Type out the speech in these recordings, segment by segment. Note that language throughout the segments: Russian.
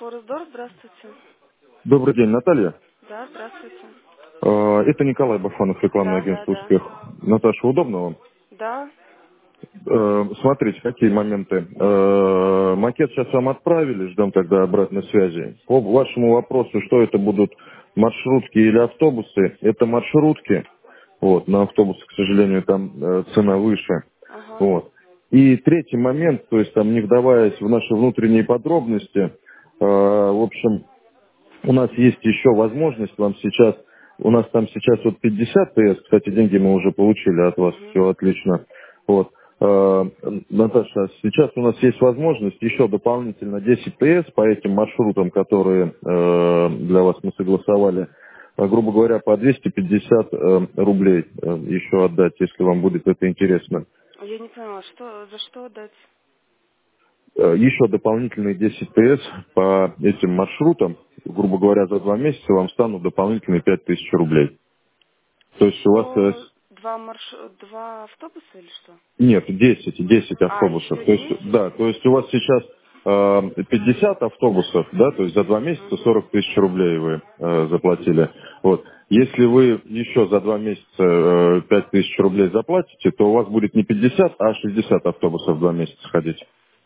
Форесдор, здравствуйте. Добрый день, Наталья. Да, здравствуйте. Это Николай Бафанов, рекламное Да, да, агентство да. «Успех». Наташа, удобно вам? Да. Смотрите, какие моменты. Макет сейчас вам отправили, ждем тогда обратной связи. По вашему вопросу, что это будут маршрутки или автобусы, это маршрутки. Вот, на автобусы, к сожалению, там цена выше. Ага. Вот. И третий момент, то есть там не вдаваясь в наши внутренние подробности, в общем, у нас есть еще возможность вам сейчас, у нас там сейчас вот 50 ТС, кстати, деньги мы уже получили от вас, Угу. все отлично. Вот. Э, Наташа, сейчас у нас есть возможность еще дополнительно 10 ТС по этим маршрутам, которые для вас мы согласовали, грубо говоря, по 250 рублей еще отдать, если вам будет это интересно. Я не поняла, что за что дать? Еще дополнительные 10 ТС по этим маршрутам, грубо говоря, за 2 месяца вам станут дополнительные 5000 рублей. То есть у вас Еще два автобуса или что? нет, 10 А, автобусов. еще То есть, 10? да, то есть у вас сейчас 50 автобусов, да, то есть за 2 месяца Угу. 40 тысяч рублей вы заплатили. Вот. Если вы еще за 2 месяца 5 тысяч рублей заплатите, то у вас будет не 50, а 60 автобусов в 2 месяца ходить.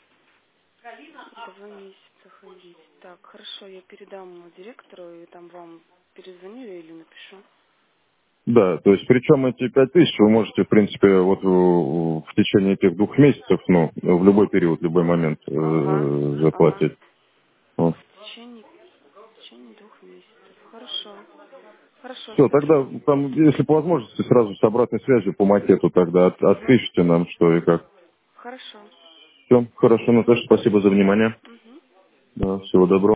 2 месяца ходить. Так, хорошо, я передам директору и там вам перезвоню или напишу. Да, то есть причем эти 5000 вы можете, в принципе, вот в течение этих 2 месяцев, ну, в любой период, в любой момент Ага, ага. заплатить. Вот. В течение 2 месяцев. Хорошо. Хорошо, Все, тогда спасибо. там, если по возможности, сразу с обратной связью по макету тогда Угу. отпишите нам, что и как. Хорошо. Все, хорошо, Наташа, спасибо за внимание. Угу. Да, всего доброго.